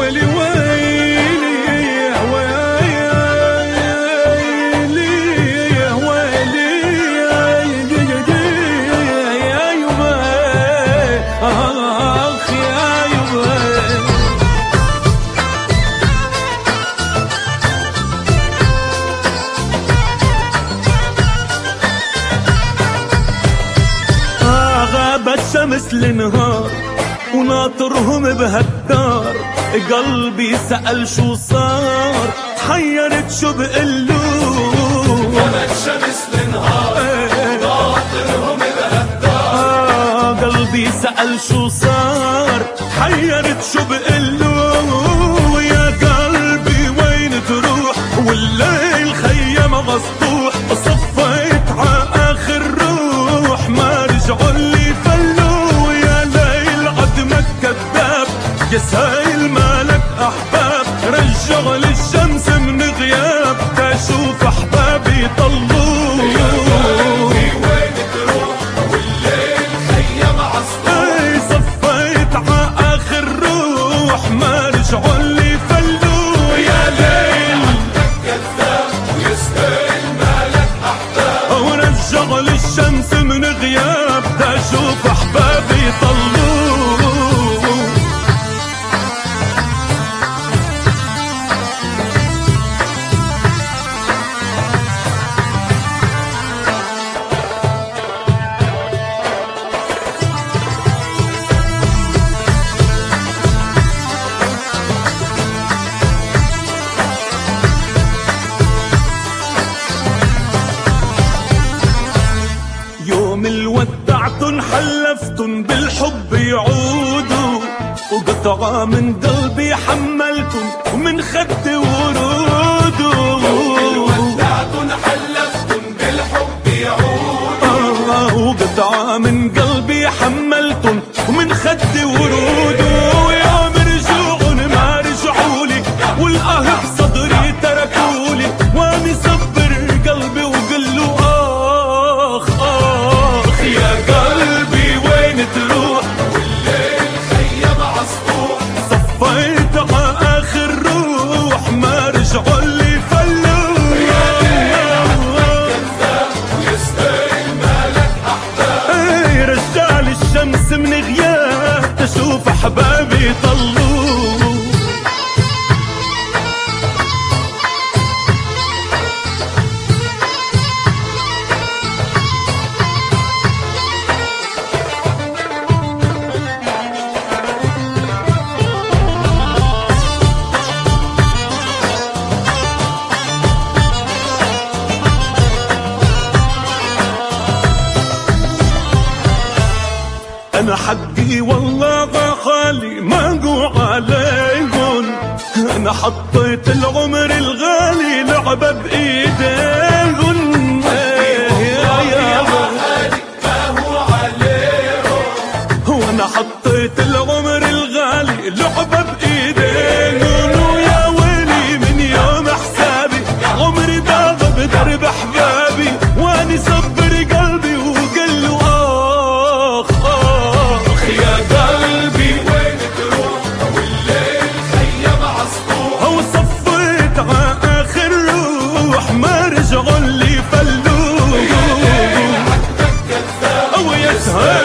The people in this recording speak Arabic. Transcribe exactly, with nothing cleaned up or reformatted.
ويلي ويلي يا ويلي يا ويلي يا يما اخ يا يما. غابت شمس لنهار وناطرهم بهالدار، قلبي سأل شو صار، تحيرت شو بقلو. غابت شمس لنهار وناطرهم بهالدار، قلبي سأل شو صار، تحيرت شو بقلو. يا قلبي وين تروح والليل خيم مسطوح، صفيت ع آخر روح ما رجعولي فلو. يا ليل عدمك كذاب يسايل مالك أحباب، رجع للشمس من غياب تشوف أحبابي طلوا. يا قلبي وين تروح والليل خيم عصفور، صفيت ع آخر روح ما رجعولي فلو. يا ليل عندك كذاب ويسأل مالك أحباب، ورجع للشمس من غياب تشوف أحبابي طلوا. يوم الودعتن حلفتن بالحب يعودوا، وقطعة من قلبي حملتن ومن خدي ورودوا. يوم الودعتن حلفتن بالحب يعودوا، آه وقطعة من قلبي حملتن ومن خدي ورودوا. يوم رجوعن ما رجعولي والقهر صدري تركولي، واني صبر قلبي وقله آخ آخ. يا قلبي وين تروح والليل خيم عصفور، صفيت ع آخر روح ما رجعولي فلو. يا ليل عندك كذاب ويسأل مالك أحباب، اي رجع لي الشمس من غياب تشوف أحبابي طلوا. أنا حقي والله غالي ما قوع عليهم، أنا حطيت العمر الغالي لعبة بإيديهم. يا يا وأنا حطيت العمر الغالي لعبة بإيديهم. ويا ويلي من يوم حسابي عمري ضاع بدرب أحبابي، وأني صبر قلبي وقله آخ آخ. يا قلبي وين تروح والليل خيم عصفور، هو صفيت ع آخر روح ما رجعولي فلو. يا ليل عندك كذاب أو يسهل